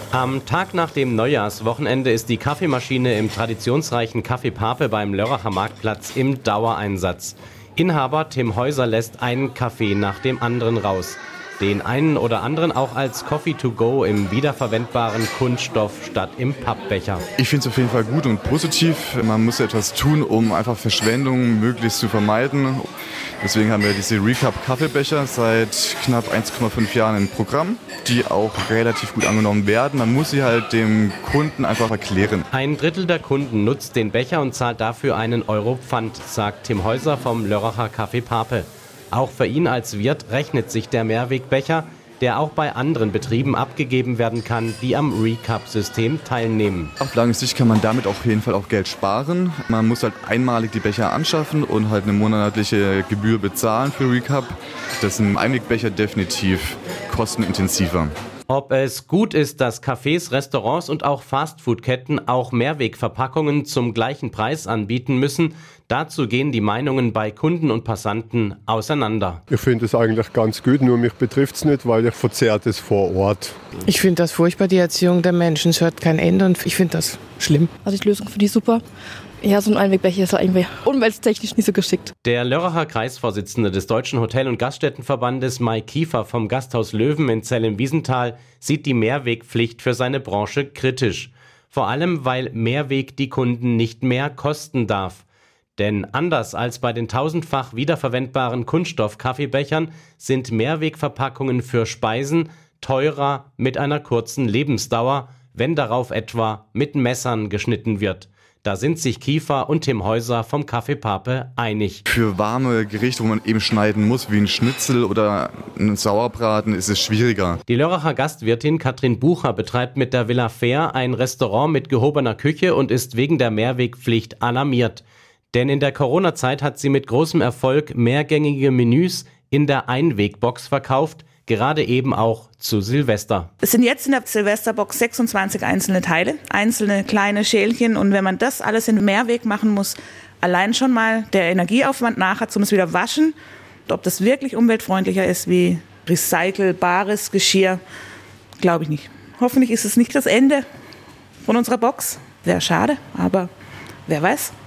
Am Tag nach dem Neujahrswochenende ist die Kaffeemaschine im traditionsreichen Café Pape beim Lörracher Marktplatz im Dauereinsatz. Inhaber Tim Häuser lässt einen Kaffee nach dem anderen raus. Den einen oder anderen auch als Coffee to go im wiederverwendbaren Kunststoff statt im Pappbecher. Ich finde es auf jeden Fall gut und positiv. Man muss etwas tun, um einfach Verschwendung möglichst zu vermeiden. Deswegen haben wir diese Recap-Kaffeebecher seit knapp 1,5 Jahren im Programm, die auch relativ gut angenommen werden. Man muss sie halt dem Kunden einfach erklären. Ein Drittel der Kunden nutzt den Becher und zahlt dafür einen Euro Pfand, sagt Tim Häuser vom Lörracher Café Pape. Auch für ihn als Wirt rechnet sich der Mehrwegbecher, der auch bei anderen Betrieben abgegeben werden kann, die am Recap-System teilnehmen. Auf lange Sicht kann man damit auf jeden Fall auch Geld sparen. Man muss halt einmalig die Becher anschaffen und halt eine monatliche Gebühr bezahlen für Recap. Das ist ein Einwegbecher definitiv kostenintensiver. Ob es gut ist, dass Cafés, Restaurants und auch Fastfood-Ketten auch Mehrwegverpackungen zum gleichen Preis anbieten müssen, dazu gehen die Meinungen bei Kunden und Passanten auseinander. Ich finde es eigentlich ganz gut, nur mich betrifft es nicht, weil ich verzehrt es vor Ort. Ich finde das furchtbar, die Erziehung der Menschen. Es hört kein Ende und ich finde das schlimm. Also die Lösung finde ich super. Ja, so ein Einwegbecher ist irgendwie umwelttechnisch nicht so geschickt. Der Lörracher Kreisvorsitzende des Deutschen Hotel- und Gaststättenverbandes Mike Kiefer vom Gasthaus Löwen in Zell im Wiesental sieht die Mehrwegpflicht für seine Branche kritisch. Vor allem, weil Mehrweg die Kunden nicht mehr kosten darf. Denn anders als bei den tausendfach wiederverwendbaren Kunststoff-Kaffeebechern sind Mehrwegverpackungen für Speisen teurer mit einer kurzen Lebensdauer, wenn darauf etwa mit Messern geschnitten wird. Da sind sich Kiefer und Tim Häuser vom Café Pape einig. Für warme Gerichte, wo man eben schneiden muss, wie ein Schnitzel oder ein Sauerbraten, ist es schwieriger. Die Lörracher Gastwirtin Katrin Bucher betreibt mit der Villa Fair ein Restaurant mit gehobener Küche und ist wegen der Mehrwegpflicht alarmiert. Denn in der Corona-Zeit hat sie mit großem Erfolg mehrgängige Menüs in der Einwegbox verkauft, gerade eben auch zu Silvester. Es sind jetzt in der Silvesterbox 26 einzelne Teile, einzelne kleine Schälchen. Und wenn man das alles in Mehrweg machen muss, allein schon mal der Energieaufwand nachher zum es wieder waschen, und ob das wirklich umweltfreundlicher ist wie recycelbares Geschirr, glaube ich nicht. Hoffentlich ist es nicht das Ende von unserer Box. Wäre schade, aber wer weiß.